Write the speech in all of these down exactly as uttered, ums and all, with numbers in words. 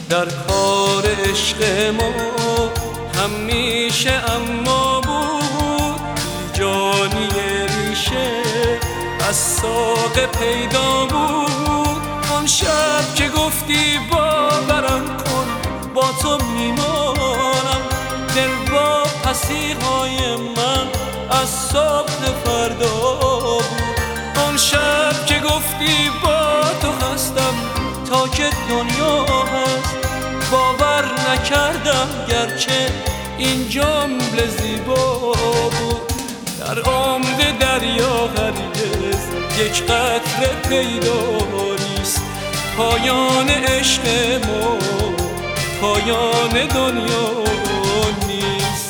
در کار عشق ما همیشه اما بود جانی ریشه از ساق پیدا بود. آن شب که گفتی باورم کن با تو میمانم، دل با پسیهای من از صبح فردا بود. آن شب که گفتی با تو هستم تا که دنیا هست، باور نکردم گرچه این جمله زیبا بود. در عمق دریا هرگز یک قطره پیدا نیست، پایان عشق ما پایان دنیا نیست.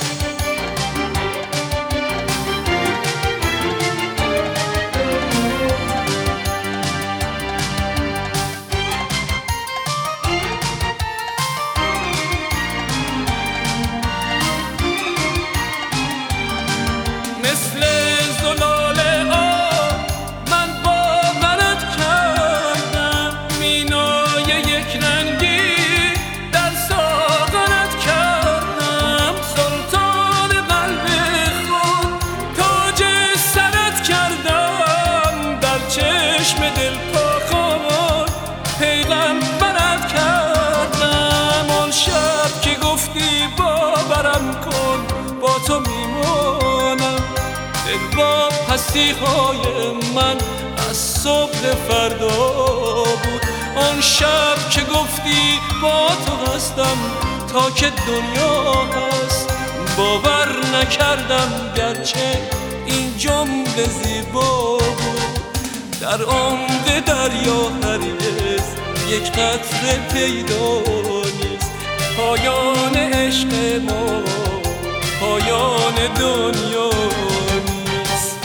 مثل زلال آب من باورت کردم، مینای یک رنگی در ساغرت کردم. سلطان قلب خود تاج سرت کردم، در چشم دل پاکان پیغمبرت کردم. آن شب که گفتی باورم کن با تو میمانم، دل با پسیهای من از صبح فردا بود. آن شب که گفتی با تو هستم تا که دنیا هست، باور نکردم گرچه این جمله زیبا بود. در عمق دریا هرگز یک قطره پیدا نیست، پایان عشق ما پایان دنیا نیست.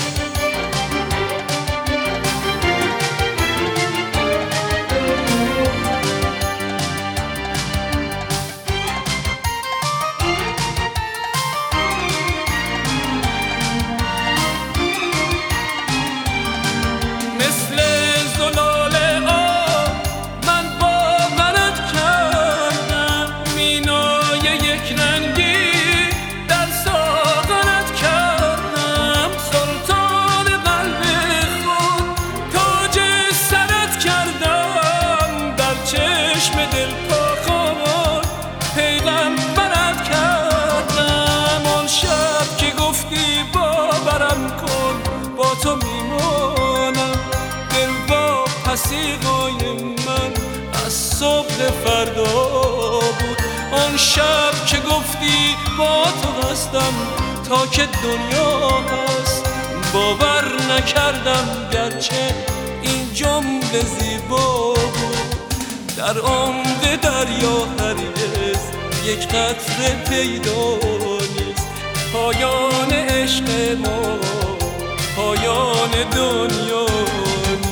مثل زلال آب من باورت کردم، مینای یک رنگی در ساغرت کردم. سلطان قلب خود تاج سرت کردم، در چشم دل پاکان پیغمبرت کردم. آن شب که گفتی باورم کن با تو میمانم، دل با پسیهای من از صبح فردا بود. آن شب که گفتی با تو هستم تا که دنیا هست، باور نکردم گرچه این جمله زیبا بود. در عمق دریا هرگز یک قطره پیدا نیست، پایان عشق ما پایان دنیا نیست.